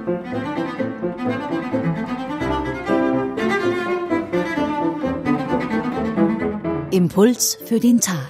Impuls für den Tag.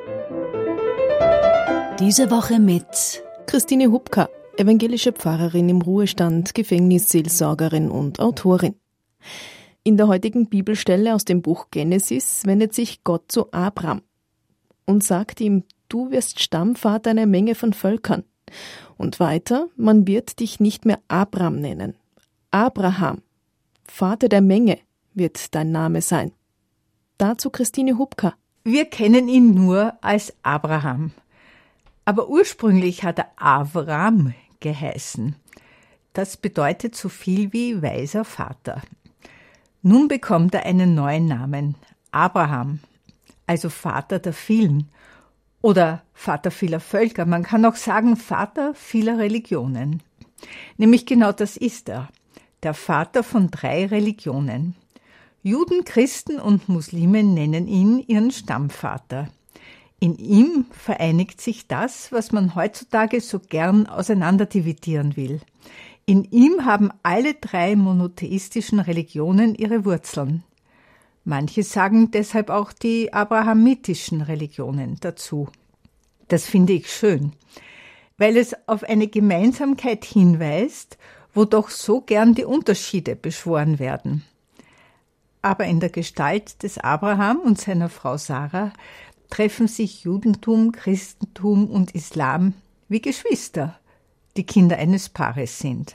Diese Woche mit Christine Hubka, evangelische Pfarrerin im Ruhestand, Gefängnisseelsorgerin und Autorin. In der heutigen Bibelstelle aus dem Buch Genesis wendet sich Gott zu Abram und sagt ihm: Du wirst Stammvater einer Menge von Völkern. Und weiter: Man wird dich nicht mehr Abram nennen. Abraham, Vater der Menge, wird dein Name sein. Dazu Christine Hubka. Wir kennen ihn nur als Abraham. Aber ursprünglich hat er Avram geheißen. Das bedeutet so viel wie weiser Vater. Nun bekommt er einen neuen Namen, Abraham, also Vater der vielen oder Vater vieler Völker. Man kann auch sagen Vater vieler Religionen. Nämlich genau das ist er, der Vater von 3 Religionen. Juden, Christen und Muslime nennen ihn ihren Stammvater. In ihm vereinigt sich das, was man heutzutage so gern auseinanderdividieren will. In ihm haben alle 3 monotheistischen Religionen ihre Wurzeln. Manche sagen deshalb auch die abrahamitischen Religionen dazu. Das finde ich schön, weil es auf eine Gemeinsamkeit hinweist, wo doch so gern die Unterschiede beschworen werden. Aber in der Gestalt des Abraham und seiner Frau Sarah treffen sich Judentum, Christentum und Islam wie Geschwister, die Kinder eines Paares sind.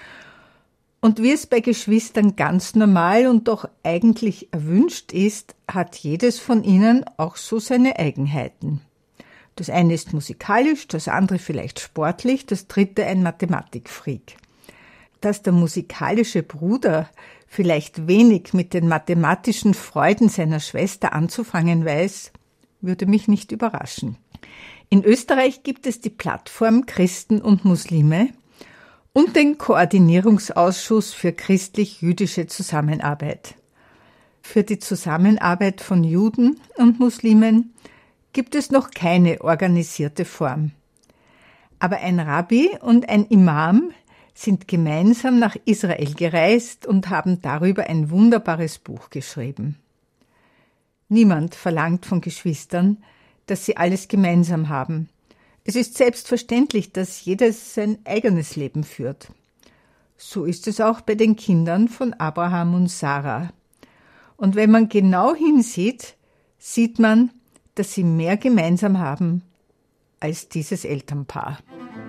Und wie es bei Geschwistern ganz normal und doch eigentlich erwünscht ist, hat jedes von ihnen auch so seine Eigenheiten. Das eine ist musikalisch, das andere vielleicht sportlich, das dritte ein Mathematikfreak. Dass der musikalische Bruder vielleicht wenig mit den mathematischen Freuden seiner Schwester anzufangen weiß, würde mich nicht überraschen. In Österreich gibt es die Plattform Christen und Muslime und den Koordinierungsausschuss für christlich-jüdische Zusammenarbeit. Für die Zusammenarbeit von Juden und Muslimen gibt es noch keine organisierte Form. Aber ein Rabbi und ein Imam sind gemeinsam nach Israel gereist und haben darüber ein wunderbares Buch geschrieben. Niemand verlangt von Geschwistern, dass sie alles gemeinsam haben. Es ist selbstverständlich, dass jedes sein eigenes Leben führt. So ist es auch bei den Kindern von Abraham und Sarah. Und wenn man genau hinsieht, sieht man, dass sie mehr gemeinsam haben als dieses Elternpaar.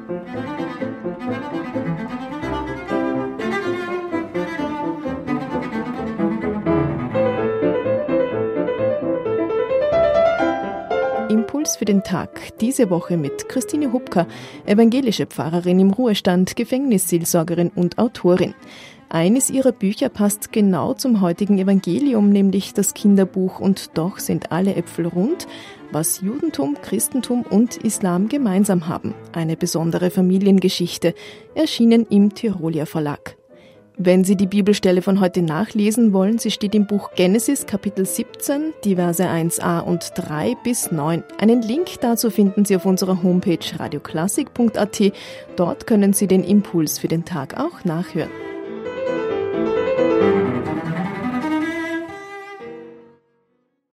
Impuls für den Tag, diese Woche mit Christine Hubka, evangelische Pfarrerin im Ruhestand, Gefängnisseelsorgerin und Autorin. Eines ihrer Bücher passt genau zum heutigen Evangelium, nämlich das Kinderbuch Und doch sind alle Äpfel rund, was Judentum, Christentum und Islam gemeinsam haben. Eine besondere Familiengeschichte, erschienen im Tiroler Verlag. Wenn Sie die Bibelstelle von heute nachlesen wollen, sie steht im Buch Genesis, Kapitel 17, die Verse 1a und 3 bis 9. Einen Link dazu finden Sie auf unserer Homepage radioklassik.at. Dort können Sie den Impuls für den Tag auch nachhören.